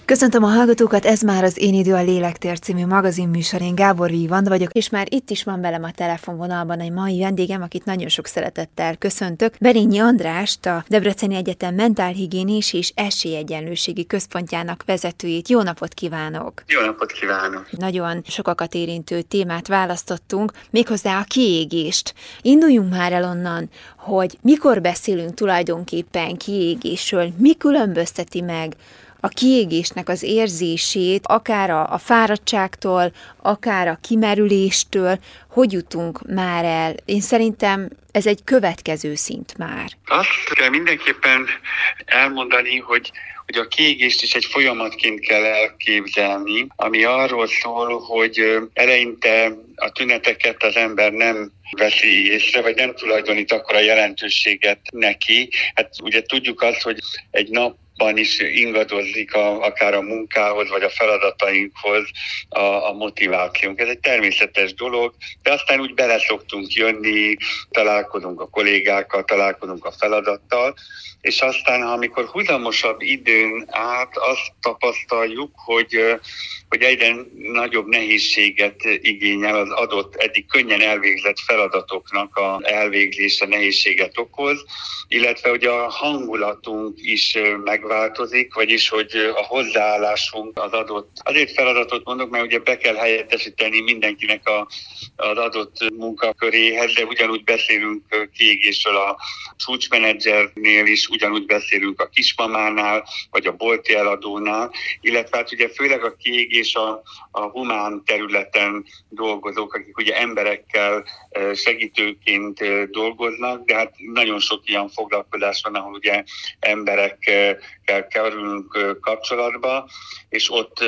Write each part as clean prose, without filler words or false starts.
Köszöntöm a hallgatókat, ez már az Én idő a Lélektér című magazinműsor, én Gábor Vívand vagyok, és már itt is van velem a telefonvonalban egy mai vendégem, akit nagyon sok szeretettel köszöntök, Berényi Andrást, a Debreceni Egyetem Mentálhigiénés és Esélyegyenlőségi Központjának vezetőjét. Jó napot kívánok! Jó napot kívánok! Nagyon sokakat érintő témát választottunk, méghozzá a kiégést. Induljunk már el onnan, hogy mikor beszélünk tulajdonképpen kiégésről, mi különbözteti meg a kiégésnek az érzését, akár a fáradtságtól, akár a kimerüléstől, hogy jutunk már el? Én szerintem ez egy következő szint már. Azt kell mindenképpen elmondani, hogy a kiégést is egy folyamatként kell elképzelni, ami arról szól, hogy eleinte a tüneteket az ember nem veszi észre, vagy nem tulajdonít akkora jelentőséget neki. Hát ugye tudjuk azt, hogy egy napban is ingadozik akár a munkához, vagy a feladatainkhoz a motivációnk. Ez egy természetes dolog, de aztán úgy bele szoktunk jönni, találkozunk a kollégákkal, találkozunk a feladattal, és aztán, amikor huzamosabb időn át azt tapasztaljuk, hogy egyre nagyobb nehézséget igényel az adott, eddig könnyen elvégzett feladatoknak a elvégzése nehézséget okoz, illetve hogy a hangulatunk is megváltozik, vagyis hogy a hozzáállásunk az adott. Azért feladatot mondok, mert ugye be kell helyettesíteni mindenkinek az adott munkaköréhez, de ugyanúgy beszélünk kiégésről a csúcsmenedzsernél is, ugyanúgy beszélünk a kismamánál, vagy a bolti eladónál, illetve hát ugye főleg a kiégés a humán területen dolgozók, akik ugye emberekkel segítőként dolgoznak, de hát nagyon sok ilyen foglalkozás van, ahol ugye emberekkel kerülünk kapcsolatba, és ott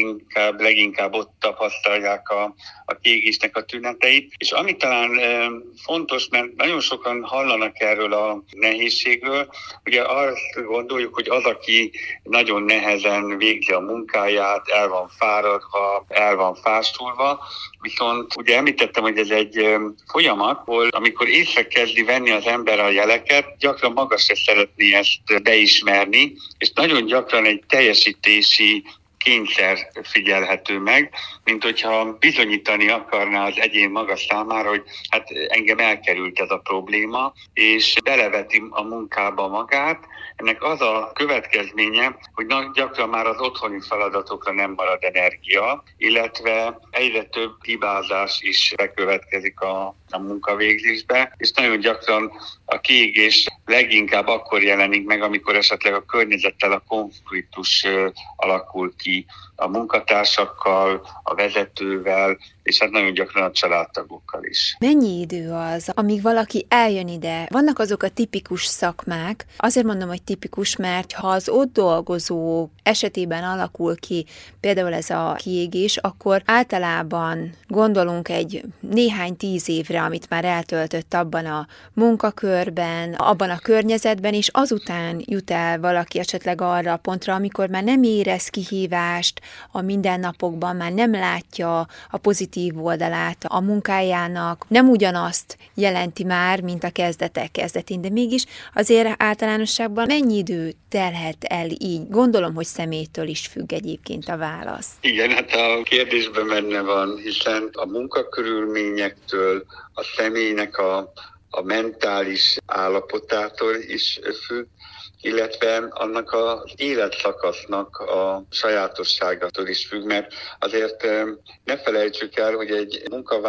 leginkább ott tapasztalják a kiégésnek a tüneteit. És ami talán fontos, mert nagyon sokan hallanak erről a nehézségről, ugye azt gondoljuk, hogy az, aki nagyon nehezen végzi a munkáját, el van fáradva, el van fásulva, viszont ugye említettem, hogy ez egy folyamat, ahol amikor észre kezdi venni az ember a jeleket, gyakran maga se szeretné ezt beismerni, és nagyon gyakran egy teljesítési kényszer figyelhető meg, mint hogyha bizonyítani akarná az egyén maga számára, hogy hát engem elkerült ez a probléma, és beleveti a munkába magát. Ennek az a következménye, hogy gyakran már az otthoni feladatokra nem marad energia, illetve egyre több hibázás is bekövetkezik a munkavégzésbe, és nagyon gyakran a kiégés leginkább akkor jelenik meg, amikor esetleg a környezettel a konfliktus alakul ki a munkatársakkal, a vezetővel, és hát nagyon gyakran a családtagokkal is. Mennyi idő az, amíg valaki eljön ide? Vannak azok a tipikus szakmák, azért mondom, hogy tipikus, mert ha az ott dolgozó esetében alakul ki például ez a kiégés, akkor általában gondolunk egy néhány 10 évre, amit már eltöltött abban a munkakörben, abban a környezetben, és azután jut el valaki esetleg arra a pontra, amikor már nem érez kihívást a mindennapokban, már nem látja a pozitív oldalát a munkájának, nem ugyanazt jelenti már, mint a kezdetek kezdetén, de mégis azért általánosságban mennyi idő telhet el így? Gondolom, hogy személytől is függ egyébként a válasz. Igen, hát a kérdésben benne van, hiszen a munkakörülményektől, a személynek a mentális állapotától is függ, illetve annak az életszakasznak a sajátosságától is függ, mert azért ne felejtsük el, hogy egy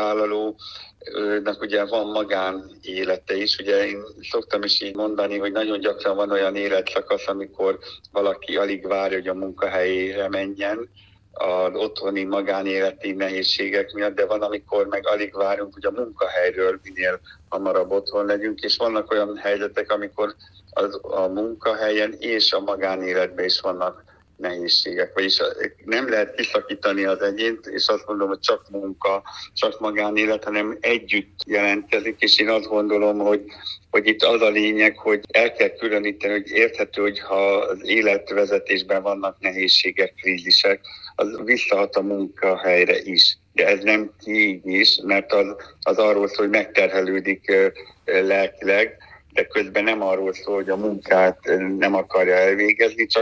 munkavállalónak ugye van magánélete is. Ugye én szoktam is így mondani, hogy nagyon gyakran van olyan életszakasz, amikor valaki alig várja, hogy a munkahelyére menjen, az otthoni magánéleti nehézségek miatt, de van, amikor meg alig várunk, hogy a munkahelyről minél hamarabb otthon legyünk, és vannak olyan helyzetek, amikor a munkahelyen és a magánéletben is vannak nehézségek. Vagyis nem lehet kiszakítani az egyént, és azt mondom, hogy csak munka, csak magánélet, hanem együtt jelentkezik, és én azt gondolom, hogy itt az a lényeg, hogy el kell különíteni, hogy érthető, hogy ha az életvezetésben vannak nehézségek, krízisek, az visszahat a munkahelyre is. De ez nem kiégés, mert az arról szól, hogy megterhelődik lelkileg, de közben nem arról szól, hogy a munkát nem akarja elvégezni, csak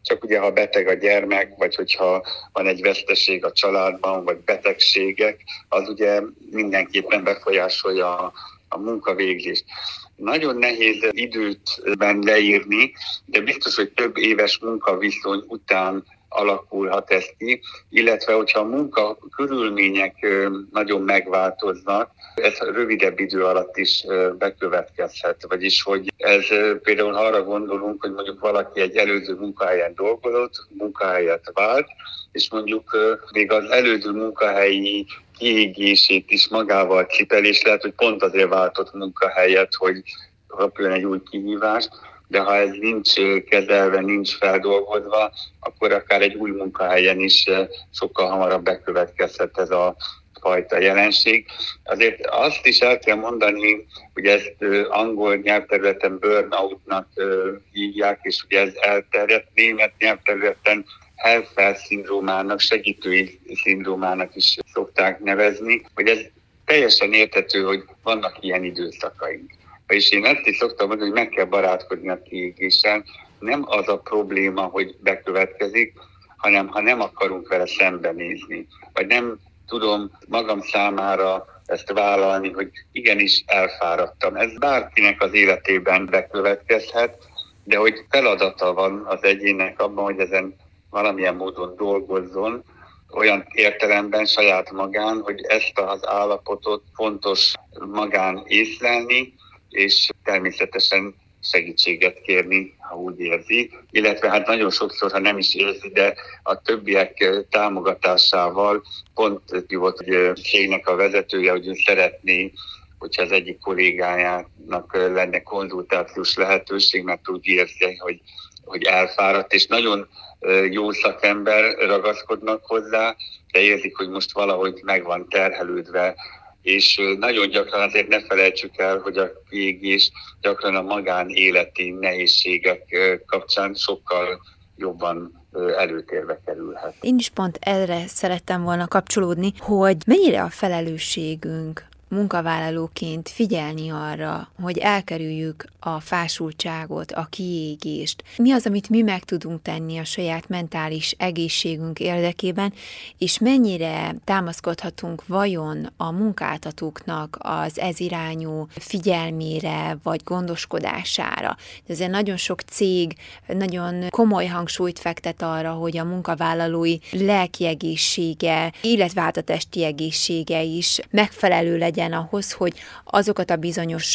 csak ugye ha beteg a gyermek, vagy hogyha van egy veszteség a családban, vagy betegségek, az ugye mindenképpen befolyásolja a munkavégzést. Nagyon nehéz időben leírni, de biztos, hogy több éves munkaviszony után alakulhat ez ki, illetve hogyha a munka körülmények nagyon megváltoznak, ez rövidebb idő alatt is bekövetkezhet. Vagyis, hogy ez például, ha arra gondolunk, hogy mondjuk valaki egy előző munkahelyen dolgozott, munkahelyet vált, és mondjuk még az előző munkahelyi kiégését is magával cipel, és lehet, hogy pont azért váltott munkahelyet, hogy kapjon egy új kihívást, de ha ez nincs kezelve, nincs feldolgozva, akkor akár egy új munkahelyen is sokkal hamarabb bekövetkezhet ez a fajta jelenség. Azért azt is el kell mondani, hogy ezt angol nyelvterületen burnoutnak hívják, és ugye ez elterjedt, német nyelvterületen Helfer-szindrómának, segítői szindrómának is szokták nevezni, hogy ez teljesen érthető, hogy vannak ilyen időszakaink. És én ezt is szoktam mondani, hogy meg kell barátkozni a kiégéssel. Nem az a probléma, hogy bekövetkezik, hanem ha nem akarunk vele szembenézni, vagy nem tudom magam számára ezt vállalni, hogy igenis elfáradtam. Ez bárkinek az életében bekövetkezhet, de hogy feladata van az egyénnek abban, hogy ezen valamilyen módon dolgozzon, olyan értelemben saját magán, hogy ezt az állapotot fontos magán észlelni, és természetesen segítséget kérni, ha úgy érzi. Illetve hát nagyon sokszor, ha nem is érzi, de a többiek támogatásával pont volt, hogy cégnek a vezetője, hogy ő szeretné, hogyha az egyik kollégájának lenne konzultációs lehetőség, mert úgy érzi, hogy elfáradt, és nagyon jó szakember ragaszkodnak hozzá, de érzik, hogy most valahogy meg van terhelődve, és nagyon gyakran azért ne felejtsük el, hogy a kiégés gyakran a magánéleti nehézségek kapcsán sokkal jobban előtérbe kerülhet. Én is pont erre szerettem volna kapcsolódni, hogy mennyire a felelősségünk munkavállalóként figyelni arra, hogy elkerüljük a fásultságot, a kiégést. Mi az, amit mi meg tudunk tenni a saját mentális egészségünk érdekében, és mennyire támaszkodhatunk vajon a munkáltatóknak az ez irányú figyelmére vagy gondoskodására. Ezért nagyon sok cég nagyon komoly hangsúlyt fektet arra, hogy a munkavállalói lelki egészsége, illetve hát a testi egészsége is megfelelő legyen ahhoz, hogy azokat a bizonyos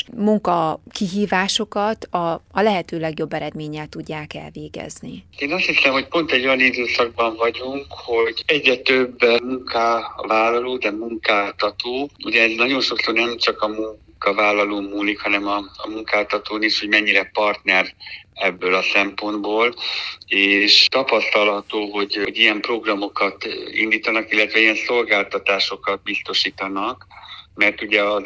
munkakihívásokat a lehető legjobb eredménnyel tudják elvégezni. Én azt hiszem, hogy pont egy olyan időszakban vagyunk, hogy egyre több munkavállaló, de munkáltató, ugye ez nagyon sokszor nem csak a munkavállaló múlik, hanem a munkáltatón is, hogy mennyire partner ebből a szempontból, és tapasztalható, hogy ilyen programokat indítanak, illetve ilyen szolgáltatásokat biztosítanak, mert ugye az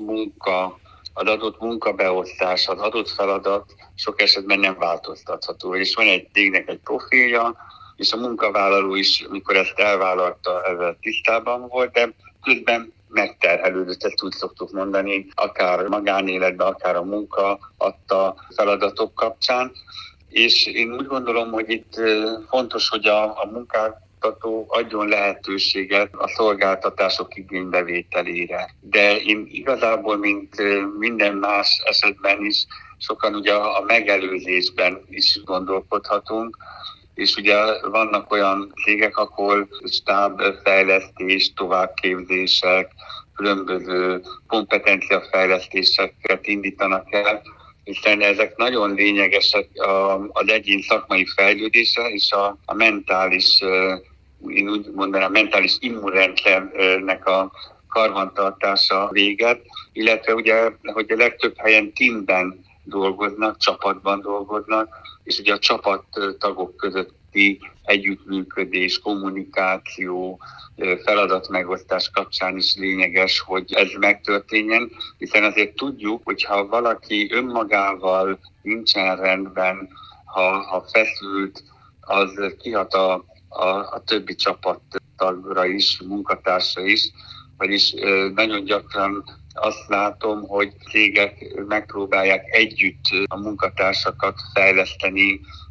adott munkabeosztás, az adott feladat sok esetben nem változtatható, és van egy cégnek egy profilja, és a munkavállaló is, amikor ezt elvállalta, ezzel tisztában volt, de közben megterhelődött, ezt úgy szoktuk mondani, akár magánéletben, akár a munka adta feladatok kapcsán. És én úgy gondolom, hogy itt fontos, hogy a munkáltató adjon lehetőséget a szolgáltatások igénybevételére. De én igazából, mint minden más esetben is, sokan ugye a megelőzésben is gondolkodhatunk, és ugye vannak olyan cégek, ahol stábfejlesztés, továbbképzések, különböző kompetenciafejlesztéseket indítanak el, hiszen ezek nagyon lényegesek az egyén szakmai fejlődése és a mentális, én úgy mondanám, a mentális immunrendszernek a karbantartása véget, illetve ugye, hogy a legtöbb helyen teamben dolgoznak, csapatban dolgoznak, és ugye a csapattagok közötti együttműködés, kommunikáció, feladatmegosztás kapcsán is lényeges, hogy ez megtörténjen, hiszen azért tudjuk, hogy ha valaki önmagával nincsen rendben, ha feszült, az kihat a többi csapattagra is, munkatársra is, vagyis nagyon gyakran azt látom, hogy cégek megpróbálják együtt a munkatársakat fejleszteni,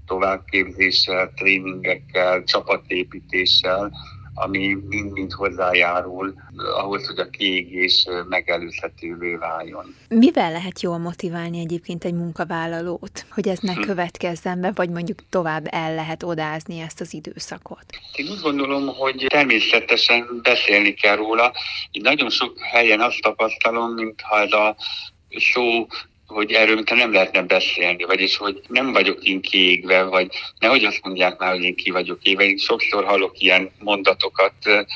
továbbképzéssel, tréningekkel, csapatépítéssel, ami mind-mind hozzájárul ahhoz, hogy a kiégés megelőzhetővé váljon. Mivel lehet jól motiválni egyébként egy munkavállalót, hogy ez ne következzen be, vagy mondjuk tovább el lehet odázni ezt az időszakot? Én úgy gondolom, hogy természetesen beszélni kell róla. Én nagyon sok helyen azt tapasztalom, mintha ez a szó, hogy erről mintha nem lehetne beszélni, vagyis hogy nem vagyok én kiégve, vagy nehogy azt mondják már, hogy én ki vagyok égve. Én sokszor hallok ilyen mondatokat,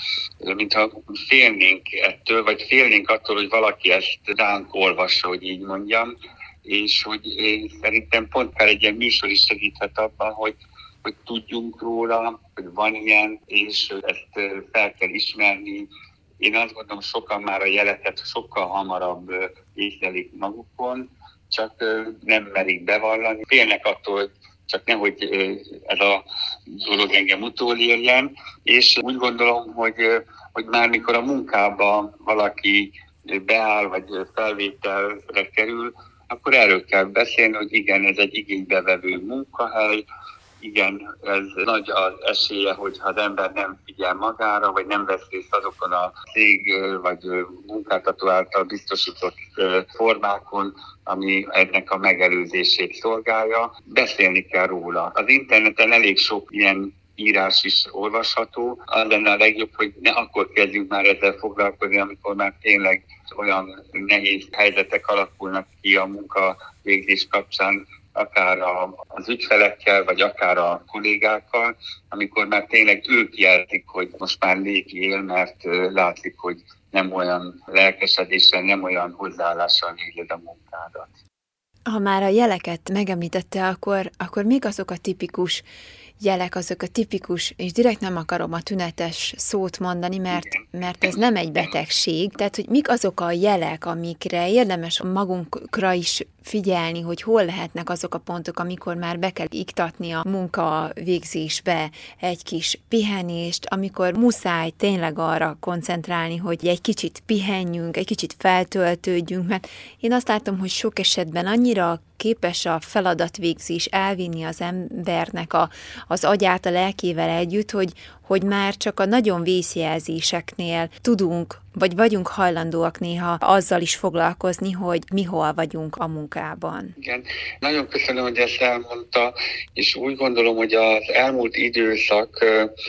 mintha félnénk ettől, vagy félnénk attól, hogy valaki ezt ránk olvassa, hogy így mondjam, és hogy én szerintem pont már egy ilyen műsor is segíthet abban, hogy tudjunk róla, hogy van ilyen, és ezt fel kell ismerni. Én azt gondolom, sokan már a jeleket sokkal hamarabb észlelik magukon, csak nem merik bevallani. Félnek attól, hogy csak nehogy ez a dolog engem utolérjen, és úgy gondolom, hogy már mikor a munkába valaki beáll, vagy felvételre kerül, akkor erről kell beszélni, hogy igen, ez egy igénybevevő munkahely, igen, ez nagy az esélye, hogyha az ember nem figyel magára, vagy nem vesz részt azokon a cég vagy munkáltató által biztosított formákon, ami ennek a megelőzését szolgálja. Beszélni kell róla. Az interneten elég sok ilyen írás is olvasható. Az lenne a legjobb, hogy ne akkor kezdjünk már ezzel foglalkozni, amikor már tényleg olyan nehéz helyzetek alakulnak ki a munkavégzés kapcsán, akár az ügyfelekkel, vagy akár a kollégákkal, amikor már tényleg ők jelzik, hogy most már légi él, mert látszik, hogy nem olyan lelkesedéssel, nem olyan hozzáállással végzed a munkádat. Ha már a jeleket megemlítette, akkor még azok a tipikus jelek, azok a tipikus, és direkt nem akarom a tünetes szót mondani, mert ez nem egy betegség, tehát hogy mik azok a jelek, amikre érdemes magunkra is figyelni, hogy hol lehetnek azok a pontok, amikor már be kell iktatni a munkavégzésbe egy kis pihenést, amikor muszáj tényleg arra koncentrálni, hogy egy kicsit pihenjünk, egy kicsit feltöltődjünk, mert én azt látom, hogy sok esetben annyira képes a feladatvégzés elvinni az embernek az agyát a lelkével együtt, hogy már csak a nagyon vészjelzéseknél tudunk, vagy vagyunk hajlandóak néha azzal is foglalkozni, hogy mi hol vagyunk a munkában. Igen, nagyon köszönöm, hogy ezt elmondta, és úgy gondolom, hogy az elmúlt időszak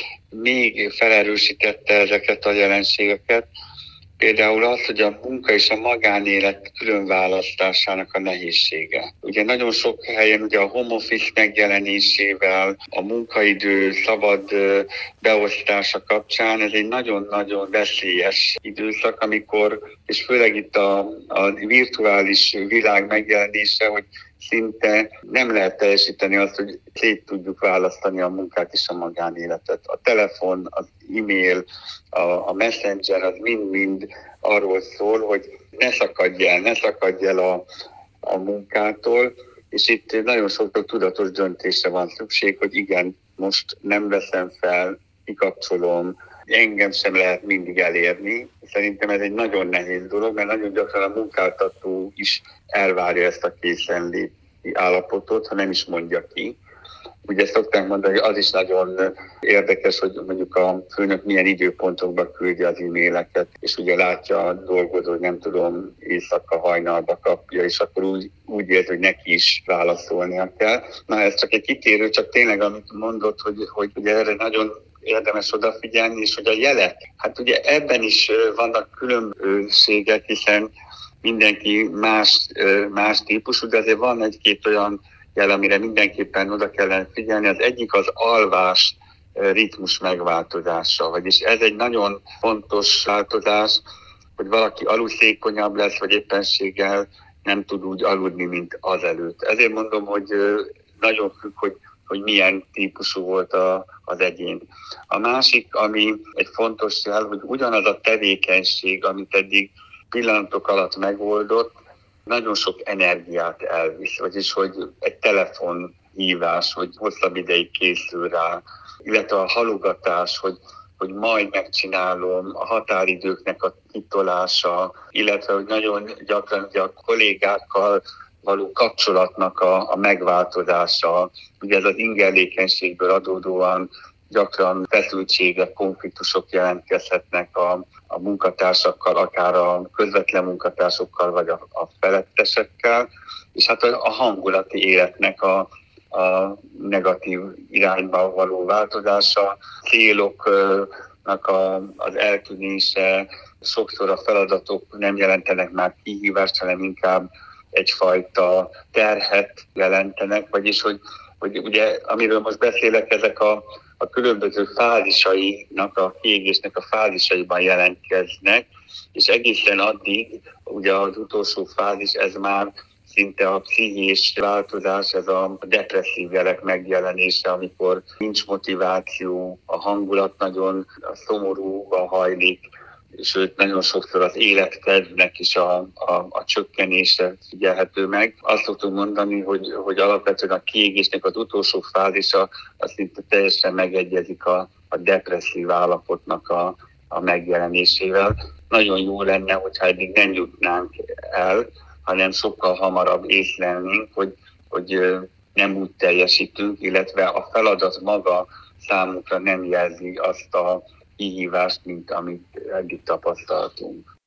még felerősítette ezeket a jelenségeket. Például az, hogy a munka és a magánélet különválasztásának a nehézsége. Ugye nagyon sok helyen ugye a home office megjelenésével, a munkaidő szabad beosztása kapcsán ez egy nagyon-nagyon veszélyes időszak, amikor, és főleg itt a virtuális világ megjelenése, hogy szinte nem lehet teljesíteni azt, hogy szét tudjuk választani a munkát és a magánéletet. A telefon, az e-mail, a messenger, az mind-mind arról szól, hogy ne szakadj el a munkától, és itt nagyon sok tudatos döntésre van szükség, hogy igen, most nem veszem fel, kikapcsolom, engem sem lehet mindig elérni. Szerintem ez egy nagyon nehéz dolog, mert nagyon gyakran a munkáltató is elvárja ezt a készenléti állapotot, ha nem is mondja ki. Ugye szokták mondani, hogy az is nagyon érdekes, hogy mondjuk a főnök milyen időpontokban küldi az e-maileket, és ugye látja a dolgozó, hogy nem tudom, éjszaka hajnalba kapja, és akkor úgy érzi, hogy neki is válaszolnia kell. Na ez csak egy kitérő, csak tényleg amit mondott, hogy ugye erre nagyon érdemes odafigyelni, és hogy a jelek, hát ugye ebben is vannak különbségek, hiszen mindenki más típusú, de azért van egy-két olyan jel, amire mindenképpen oda kellene figyelni. Az egyik az alvás ritmus megváltozása, vagyis ez egy nagyon fontos változás, hogy valaki aluszékonyabb lesz, vagy éppenséggel nem tud úgy aludni, mint azelőtt. Ezért mondom, hogy nagyon függ, hogy milyen típusú volt az egyén. A másik, ami egy fontos jel, hogy ugyanaz a tevékenység, amit eddig pillanatok alatt megoldott, nagyon sok energiát elvisz, vagyis hogy egy telefonhívás, hogy hosszabb ideig készül rá, illetve a halogatás, hogy majd megcsinálom, a határidőknek a kitolása, illetve hogy nagyon gyakran a kollégákkal való kapcsolatnak a megváltozása. Ugye ez az ingerlékenységből adódóan gyakran feszültségek, konfliktusok jelentkezhetnek a munkatársakkal, akár a közvetlen munkatársokkal, vagy a felettesekkel, és hát a hangulati életnek a negatív irányba való változása, céloknak az eltűnése, sokszor a feladatok nem jelentenek már kihívást, hanem inkább egyfajta terhet jelentenek, vagyis hogy ugye, amiről most beszélek, ezek a különböző fázisainak, a kiégésnek a fázisaiban jelentkeznek, és egészen addig, ugye az utolsó fázis, ez már szinte a pszichés változás, ez a depresszív jelek megjelenése, amikor nincs motiváció, a hangulat nagyon szomorúba hajlik, sőt, nagyon sokszor az életkedvnek is a csökkenése figyelhető meg. Azt szoktuk mondani, hogy alapvetően a kiégésnek az utolsó fázisa az szinte teljesen megegyezik a depresszív állapotnak a megjelenésével. Nagyon jó lenne, hogyha eddig nem jutnánk el, hanem sokkal hamarabb észlelnénk, hogy nem úgy teljesítünk, illetve a feladat maga számunkra nem jelzi azt a kihívást, mint amit eddig tapasztaltunk.